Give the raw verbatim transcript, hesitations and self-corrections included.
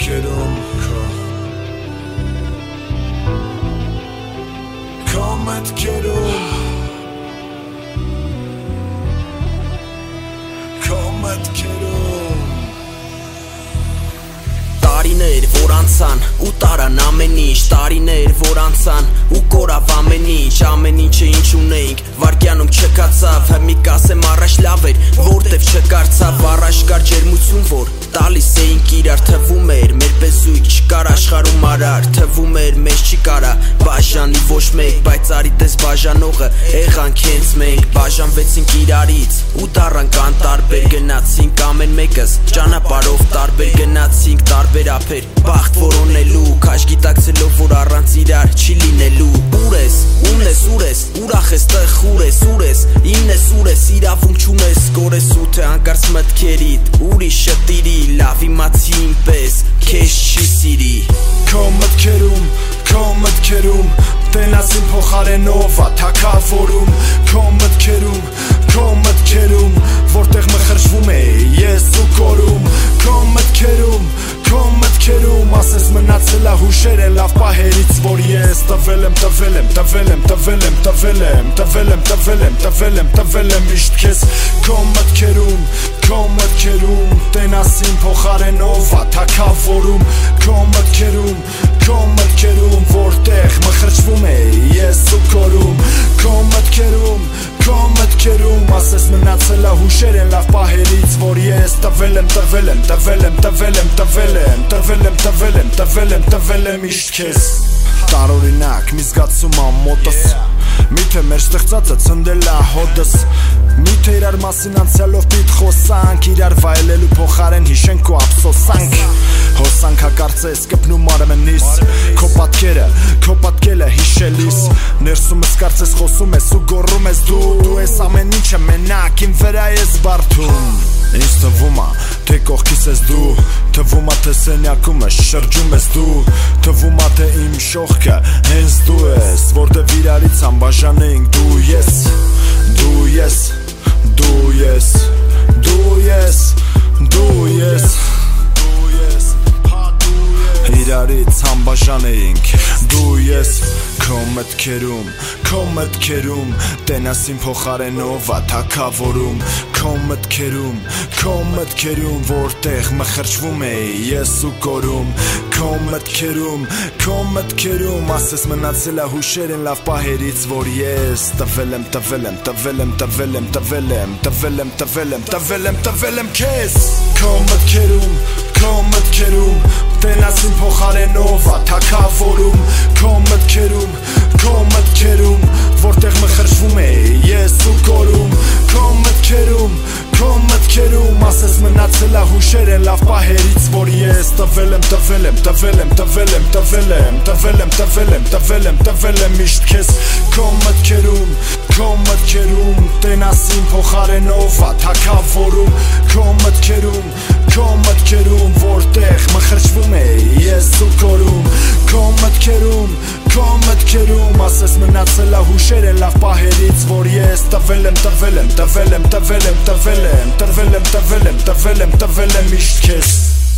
մտքերում քո Քո մտքերում Քո մտքերում Տարիներ, որ անցան ու տարան ամեն ինչ Տարիներ, որ անցան ու կորավ ամեն ինչ Ամեն ինչը ինչ ունեինք, վարկյանում չկացավ Հմի կասեմ առաջ լավ էր, որտև չկարծավ Առաջ կար ջերմություն, որ տալիս էինք իրար Թվում էր, մեր պես զույգ չկար աշխարհում արար Թվում էր, մեզ չի կարա բաժանի ոչ մեկ Բայց արի տես բաժանողը, եղանք հենց մենք Բաժանվեցինք իրարից ու դառանք անտարբեր Գնացինք ամեն մեկս ճանապարհով տարբեր Գնացինք տարբեր ափեր, բախտ որոնելու Քաշ գիտակցելով, որ առանց իրար չի լինելու Ուր ես, ումն ես, ուր ես, ուրախ ես, տեղ ուր ես, ուր ես Իմն ես, ուր ես, իրավունք չունես Գորես ու թե հանկարծ մտքերիդ ուրիշը տիրի Լավ իմացի ինպես, քեզ չի սիրի Քո մտքերում, քո մտքերում Տենաս իմ փոխարենով աթակավորում Քո մտքերում, քո մտքերում Որտեղ մխրճվում է ես ու կորում Քո մտքերում, քո մտքերում Ասես մնացել է հուշեր են լավ պահերից Որ ես տվել եմ, տվել եմ, տվել եմ, տվել եմ, տվել եմ Տվել եմ, տվել եմ, տվել եմ, տվել եմ միշտ քեզ Քո մտքերում, քո մտքերում Տենաս իմ փոխարենով աթակավորում Քո մտքերում, քո մտքերում Որտեղ մխրճվում է ես ու կորում Քո մտքերում, քո մտքերում Ասես մնացել է հուշեր են լավ պահերից Որ ես տվել եմ, տվել եմ, տվել եմ, տվել եմ, տվել եմ Տվել եմ, տվել եմ, տվել եմ, տվել եմ միշտ քեզ Տարօրինակ մի զգացում ամոթս Միթե մեր ստեղծածը ցնդել է հոդս Միթե իրար մասին անցյալով պիտ խոսանք Իրար վայելելու փոխարեն հիշենք ու ափսոսանք Հոսանք հակարծես կպնում արմենիս Քո պատկերը, քո պատկելը հիշելիս Ներսումս կարծես խոսում ես ու գոռում ես դու Դու ես ամեն ինչը մենակ իմ վրա ես բարդում Ինձ թվում է, թե կողքիս ես դու Թվում է, թե սենյակում ես շրջում ես դու Թվում է, թե իմ շողքը հենց դու ես Որտև իրարից անբաժանեինք դու ես Դու ես, դու ես, դու ես, դու ես Իրարից անբաժանեինք դու ես Քո մտքերում, քո մտքերում Տենաս իմ փոխարենով աթակավորում Քո մտքերում, քո մտքերում Որտեղ մխրճվում է ես ու կորում Քո մտքերում, քո մտքերում Ասես մնացել է հուշեր են լավ պահերից Որ ես տվել եմ, տվել եմ, տվել եմ, տվել եմ, տվել եմ Տվել եմ, տվել եմ, տվել եմ, տվել եմ քեզ Քո մտքերում, քո մտքերում Տենաս իմ փոխարենով աթակավորում Քո մտքերում, քո մտքերում Որտեղ մխրճվում է ես ու կորում Քո մտքերում, քո մտքերում Ասես մնացել է հուշեր են լավ պահերից Որ ես տվել եմ, տվել եմ, տվել եմ, տվել եմ, տվել եմ Տվել եմ, տվել եմ, տվել եմ, տվել եմ միշտ քեզ Քո մտքերում, քո մտքերում Տենաս իմ փոխարենով աթակավորում Քո մտքերում, քո մտքերում Որտեղ մխրճվում է ես ու կորում Քո մտքերում, քո մտքերում Ասես մնացել է հուշեր են լավ պահերից Որ ես տվել եմ, տվել եմ, տվել եմ, տվել եմ, տվել եմ Տրվել եմ, տվել եմ, տվել եմ, տվել եմ միշտ քեզ